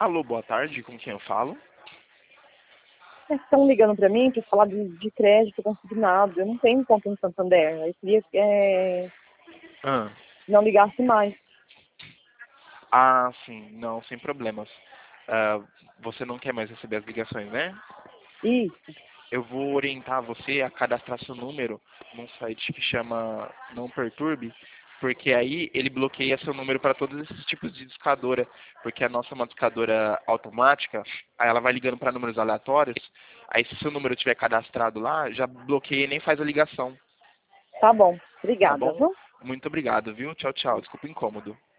Alô, boa tarde, com quem eu falo? Estão ligando para mim para falar de crédito consignado. Eu não tenho conta no Santander. Eu queria que Ah, não ligasse mais. sim, não, sem problemas. Ah, você não quer mais receber as ligações, né? Isso, Eu vou orientar você a cadastrar seu número num site que chama Não Perturbe, porque aí ele bloqueia seu número para todos esses tipos de discadora, porque a nossa é uma discadora automática, aí ela vai ligando para números aleatórios, aí se seu número estiver cadastrado lá, já bloqueia e nem faz a ligação, tá bom. tá Obrigada, bom? viu? Muito obrigado, viu? Tchau, tchau. Desculpa o incômodo.